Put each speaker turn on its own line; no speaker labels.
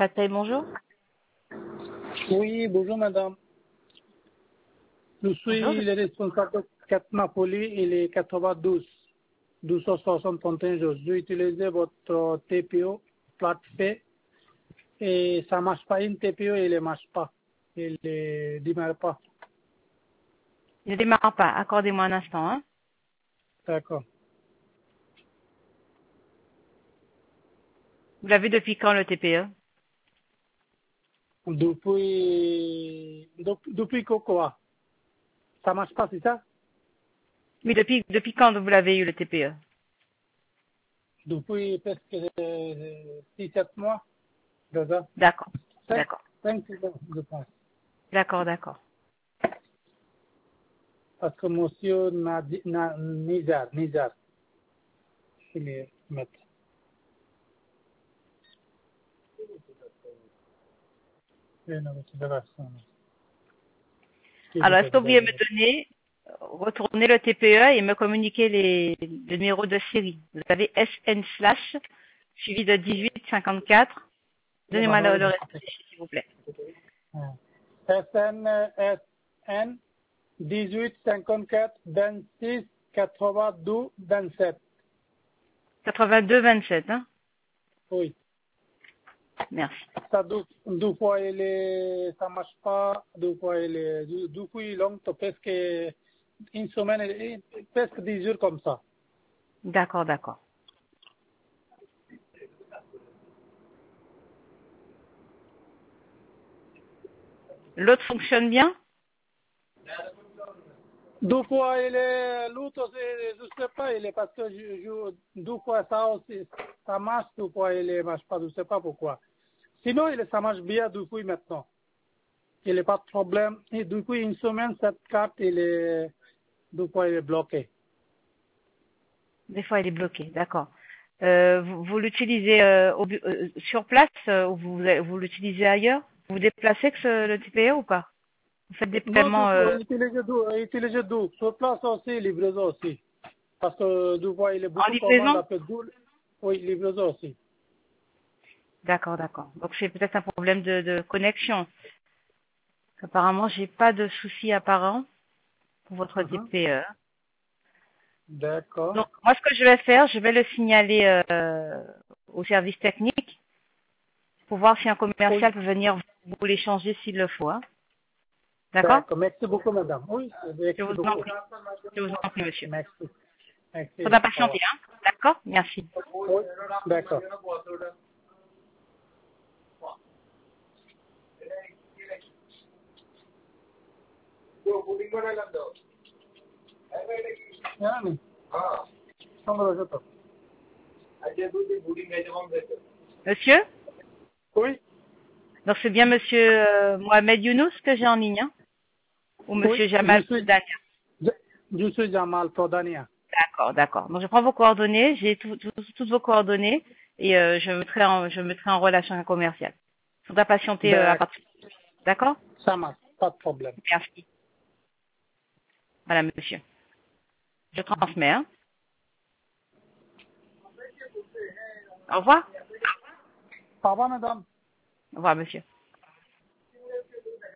Fatay, bonjour.
Oui, bonjour madame. Je
Bonjour.
suis le responsable de Katmapoli et les 92 261 jours. J'ai utilisé votre TPO, PlatPay, et ça ne marche pas. Une TPO, il ne marche pas. Il ne démarre pas.
Il ne démarre pas. Accordez-moi un instant. Hein.
D'accord.
Vous l'avez depuis quand le TPE?
Depuis quoi? Ça ne marche pas, c'est ça?
Oui, depuis quand vous l'avez eu le TPE?
Depuis presque 6-7 mois. Déjà.
D'accord.
5
D'accord.
6 mois, je pense.
D'accord, d'accord.
Parce que monsieur Nizar, il est maître.
Alors, est-ce que vous pouvez me donner, retourner le TPE et me communiquer le numéro de série? Vous avez SN slash suivi de 1854. Donnez-moi le reste, s'il vous plaît.
SN 18 54 26 82 27.
82-27, hein?
Oui.
Merci.
Ça deux fois ça marche pas, deux fois deux fois longtemps, presque une semaine, presque 10 jours comme ça.
D'accord, d'accord. L'autre fonctionne bien?
Deux fois l'autre, je sais pas, parce que deux fois ça aussi, ça marche, deux fois marche pas, je sais pas pourquoi. Sinon, ça marche bien depuis maintenant. Il n'y a pas de problème. Et depuis une semaine, cette carte, deux fois, il est bloqué.
Des fois, il est bloqué, d'accord. Vous l'utilisez sur place ou vous l'utilisez ailleurs? Vous vous déplacez avec le TPE ou pas? Vous faites des
Non,
paiements
utiliser deux. Sur place aussi, livraison aussi. Parce que deux fois, il est
en
beaucoup de commandes
livraison?
après deux. Oui, livraison aussi.
D'accord, d'accord. Donc c'est peut-être un problème de connexion. Apparemment, j'ai pas de souci apparent pour votre TPE.
D'accord.
Donc moi, ce que je vais faire, je vais le signaler au service technique pour voir si un
Oui.
commercial peut venir vous l'échanger s'il le faut. Hein. D'accord?
D'accord. Merci beaucoup, madame. Oui,
Je
merci
vous en
beaucoup.
prie. Je vous en prie, monsieur.
Merci. Merci.
Faudra
Au revoir.
patienter, hein? D'accord? Merci.
Oui, d'accord. জানি সংগ্রহ তো
Monsieur?
Oui,
Donc c'est bien monsieur Mohamed Younous que j'ai en ligne, hein? Ou
oui,
monsieur Jamal Dania?
je suis Jamal Prodania.
D'accord, d'accord. Donc je prends vos coordonnées, j'ai toutes vos coordonnées et je mettrai en relation un commercial. Il faudra patienter à
D'accord,
partir. D'accord?
ça marche, pas de problème.
Merci. Voilà, monsieur. Je transmets. Hein? Au revoir.
Au revoir, madame.
Au revoir, monsieur.